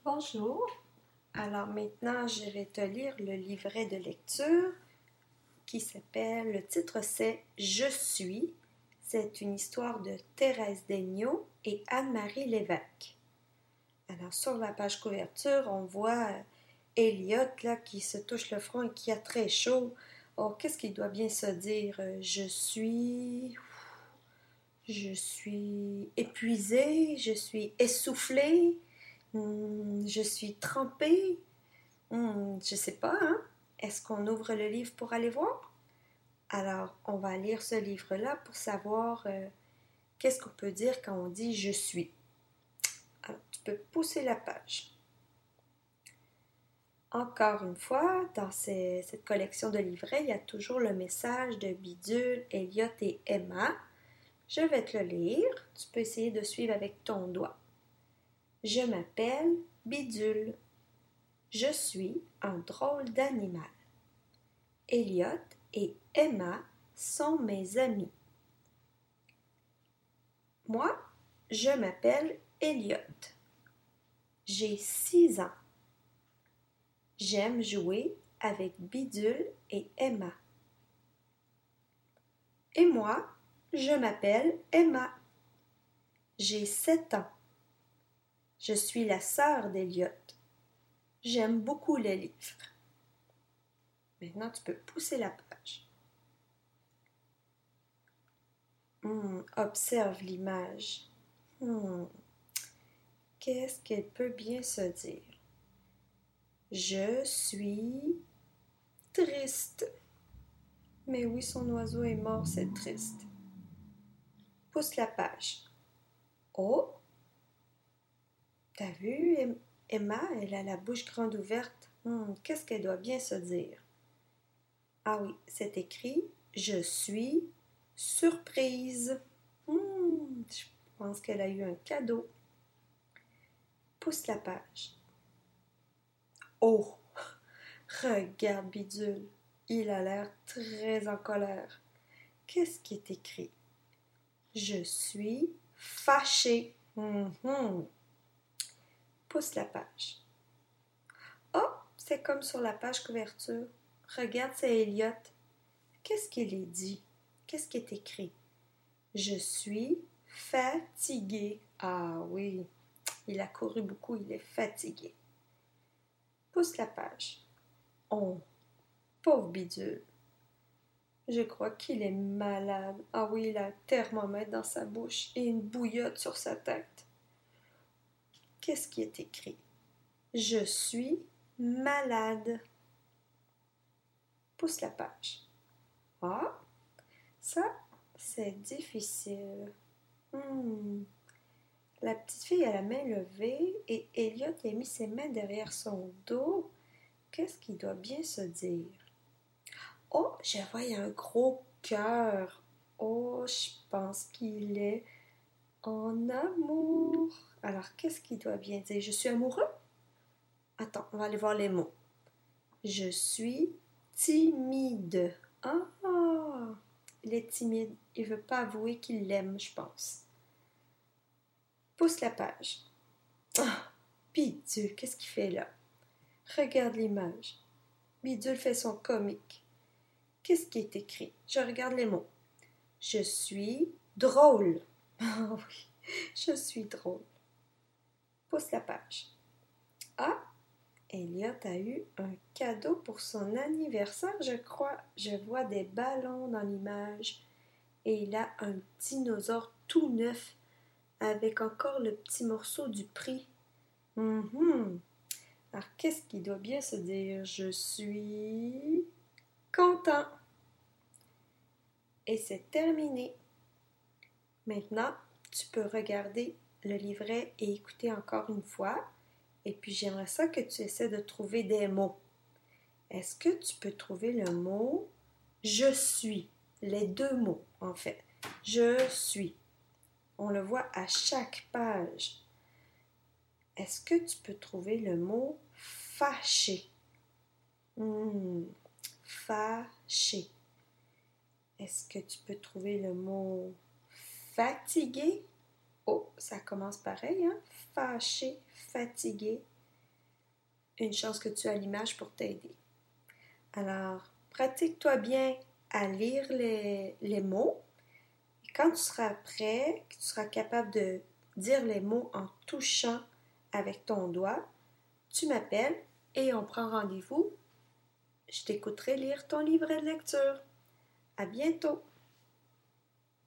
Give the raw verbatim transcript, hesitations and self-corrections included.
Bonjour. Alors maintenant, je vais te lire le livret de lecture qui s'appelle, le titre c'est Je suis. C'est une histoire de Thérèse Degnaud et Anne-Marie Lévesque. Alors sur la page couverture, on voit Elliot là qui se touche le front et qui a très chaud. Oh, qu'est-ce qu'il doit bien se dire? Je suis... Je suis épuisée, je suis essoufflée. Hmm, je suis trempée. Hmm, je sais pas, hein? Est-ce qu'on ouvre le livre pour aller voir? Alors, on va lire ce livre-là pour savoir euh, qu'est-ce qu'on peut dire quand on dit « je suis ». Alors, tu peux pousser la page. Encore une fois, dans ces, cette collection de livrets, il y a toujours le message de Bidule, Elliot et Emma. Je vais te le lire. Tu peux essayer de suivre avec ton doigt. Je m'appelle Bidule. Je suis un drôle d'animal. Elliot et Emma sont mes amis. Moi, je m'appelle Elliot. J'ai six ans. J'aime jouer avec Bidule et Emma. Et moi, je m'appelle Emma. J'ai sept ans. Je suis la sœur d'Elliot. J'aime beaucoup les livres. Maintenant, tu peux pousser la page. Hmm, observe l'image. Hmm, qu'est-ce qu'elle peut bien se dire? Je suis triste. Mais oui, son oiseau est mort, c'est triste. Pousse la page. Oh! T'as vu, Emma, elle a la bouche grande ouverte. Hmm, qu'est-ce qu'elle doit bien se dire? Ah oui, c'est écrit « Je suis surprise ». Hmm, je pense qu'elle a eu un cadeau. Pousse la page. Oh! Regarde Bidule, il a l'air très en colère. Qu'est-ce qui est écrit? Je suis fâchée. Mm-hmm. Pousse la page. Oh, c'est comme sur la page couverture. Regarde, c'est Elliot. Qu'est-ce qu'il est dit? Qu'est-ce qui est écrit? Je suis fatigué. Ah oui, il a couru beaucoup, il est fatigué. Pousse la page. Oh, pauvre Bidule. Je crois qu'il est malade. Ah oui, il a un thermomètre dans sa bouche et une bouillotte sur sa tête. Qu'est-ce qui est écrit? Je suis malade. Pousse la page. Ah, ça, c'est difficile. Hmm. La petite fille a la main levée et Elliot a mis ses mains derrière son dos. Qu'est-ce qu'il doit bien se dire? Oh, je vois, il y a un gros cœur. Oh, je pense qu'il est en amour. Alors, qu'est-ce qu'il doit bien dire? Je suis amoureux? Attends, on va aller voir les mots. Je suis timide. Ah, il est timide. Il ne veut pas avouer qu'il l'aime, je pense. Pousse la page. Ah, Bidule, qu'est-ce qu'il fait là? Regarde l'image. Bidule fait son comique. Qu'est-ce qui est écrit? Je regarde les mots. Je suis drôle. Ah oui, je suis drôle. Pousse la page. Ah, Elliot a eu un cadeau pour son anniversaire, je crois. Je vois des ballons dans l'image. Et il a un dinosaure tout neuf avec encore le petit morceau du prix. Mm-hmm. Alors, qu'est-ce qu'il doit bien se dire? Je suis content. Et c'est terminé. Maintenant, tu peux regarder le livret et écouter encore une fois. Et puis, j'aimerais ça que tu essaies de trouver des mots. Est-ce que tu peux trouver le mot « je suis », les deux mots, en fait. « Je suis ». On le voit à chaque page. Est-ce que tu peux trouver le mot « fâché » mmh, fâché. Est-ce que tu peux trouver le mot « fatigué » Oh, ça commence pareil, hein? Fâché, fatigué. une chance que tu as l'image pour t'aider. Alors, pratique-toi bien à lire les, les mots. Et quand tu seras prêt, que tu seras capable de dire les mots en touchant avec ton doigt, tu m'appelles et on prend rendez-vous. Je t'écouterai lire ton livret de lecture. À bientôt!